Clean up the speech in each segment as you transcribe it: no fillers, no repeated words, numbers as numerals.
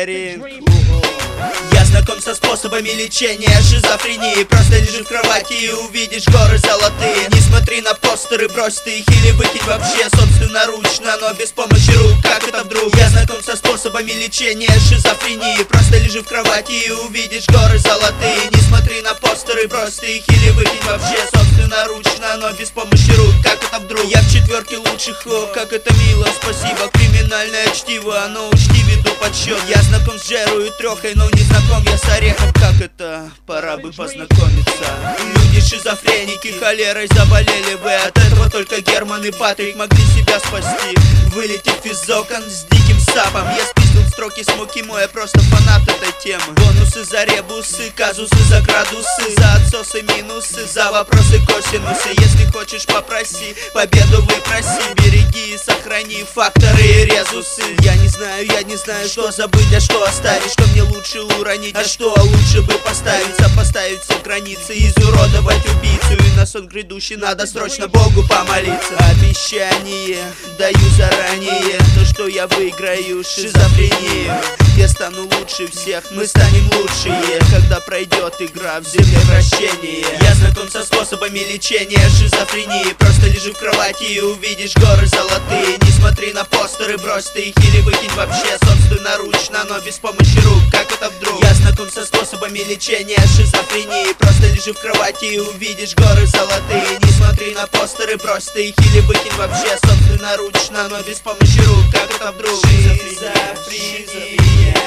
Шеринг. Я знаком со способами лечения шизофрении. Просто лежи в кровати и увидишь горы золотые. Не смотри на постеры, брось ты их или выкинь вообще собственноручно, но без помощи рук, как это вдруг? Я знаком со способами лечения шизофрении. Просто лежи в кровати и увидишь горы золотые. Не смотри на постеры, брось ты их или выкинь вообще собственноручно, но без помощи рук, как это вдруг? Я в четверке лучших, о, как это мило, спасибо. Криминальное чтиво, но учти, веду подсчет. Я знаком с Джеру и Трехой, но не знаком я с Орехом. Как это? Пора бы познакомиться. Люди шизофреники холерой заболели бы. От этого только Герман и Патрик могли себя спасти. Вылетев из окон с диким сапом, я спиздил строки смоки, мой, я просто фанат этой темы. Бонусы за ребусы, казусы за градусы, за отсосы минусы, за вопросы косинусы. Если хочешь, попроси, победу выпроси, береги и сохрани факторы и резусы. Я не знаю, что забыть, а что оставить, что мне лучше уронить, а что лучше бы поставить. Сопоставить все границы, изуродовать убийцу, и на сон грядущий надо срочно Богу помолиться. Обещание даю заранее, то, что я выиграю шизофрению. Я стану лучше всех, мы станем лучшие, когда пройдет игра в земле вращения. Я знаком со способами лечения шизофрении. Просто лежи в кровати и увидишь горы золотые. Не смотри на постеры, брось ты их или выкинь вообще собственноручно, но без помощи рук, как это вдруг? Я знаком со способами лечения шизофрении. Просто лежи в кровати и увидишь горы золотые. Не смотри на постеры, брось ты их или выкинь вообще собственноручно, но без помощи рук, как это вдруг? Шизофрения,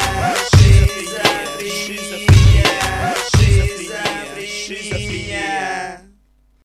шизофрения, шизофрения, шизофрения, шизофрения.